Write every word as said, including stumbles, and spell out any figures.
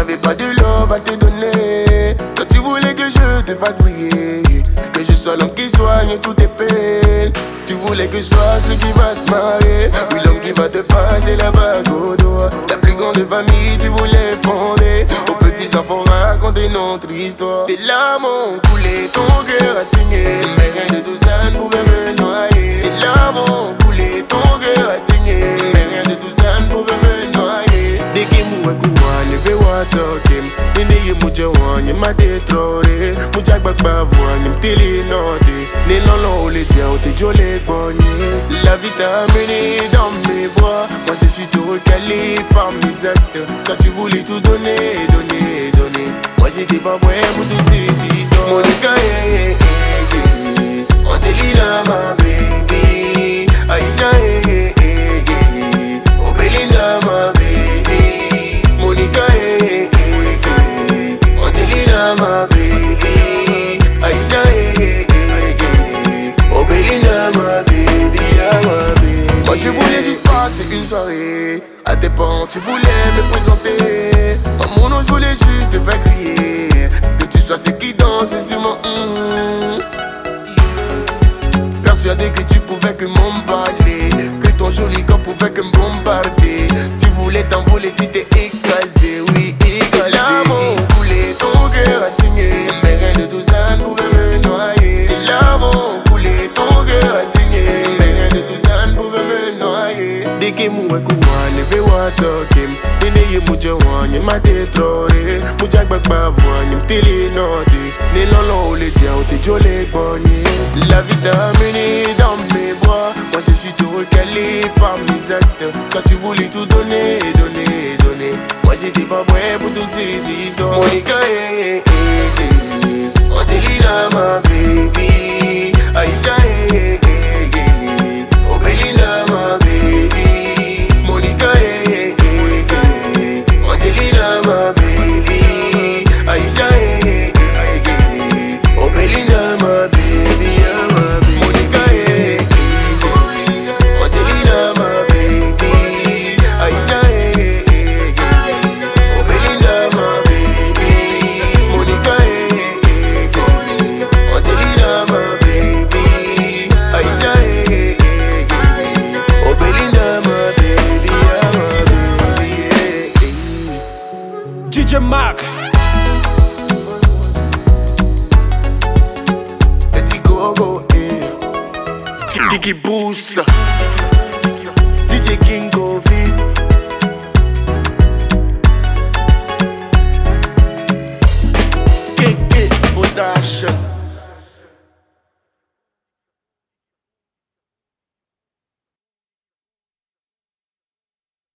j'avais pas de love à te donner. Toi tu voulais que je te fasse briller, que je sois l'homme qui soigne toutes tes peines. Tu voulais que je sois celui qui va te marier, oui l'homme qui va te passer la bague au doigt. Ta plus grande famille tu voulais fonder, aux petits enfants raconter notre histoire. Tes larmes ont coulé, ton cœur a saigné, mais rien de tout ça ne pouvait me noyer. Tes larmes ont coulé, ton cœur a saigné, mais rien de tout ça ne pouvait me noyer. Dès que mou est kouane, ve wa sokem, nene ye mouche wanye ma détroré, mouchak bak bavouane, m'tili noté, ne lolo le dia ou te jolé bonnie. La vie t'a mené dans mes bras, moi je suis tout recalé par mes actes. Quand tu voulais tout donner, donner, donner, moi j'étais pas prêt pour toutes ces histoires. Monica, eh, eh, eh, Angelina, ma baby, Aïcha, eh, eh, eh, eh, oh Belinda, ma baby, Monica, eh, eh, eh, Angelina, ma baby, Aïcha, eh, eh, eh, eh, oh Belinda, ma baby, ah, ma baby. Moi je voulais juste passer une soirée à tes portes, tu voulais me présenter. En mon nom je voulais juste te faire crier, que tu sois celle qui danse sur mon hum. Persuadé que tu pouvais que m'emballer, que ton joli corps pouvait que me bombarder. Tu voulais t'envoler, tu t'es écrasé, oui écrasé. Les larmes ont coulé, ton cœur a saigné, mais rien de tout ça ne pouvait me noyer. Les larmes ont coulé, ton cœur a saigné, mais rien de tout ça ne pouvait me noyer. Dès que mou est kouane, ve wa sokem, nene ye mouche wanye ma détroré, mouchak bak bavouane, m'tili noté, ne lolo le dia ou te jolé bonnie. La vie t'a mené dans mes bras, moi je suis tout recalé par mes actes. Quand tu voulais tout donner, donner, donner, moi j'étais pas prêt pour toutes ces histoires. Monica, eh, eh, eh, eh, Angelina, ma baby, Aïcha, eh, eh, eh, eh, oh Belinda, ma baby, Monica, eh, eh, eh, eh, Angelina, ma baby, Aïcha, eh, eh, eh, eh, oh Belinda, ma baby. D J Mac, Petit Gogo, eh. Kiki Boost, D J King.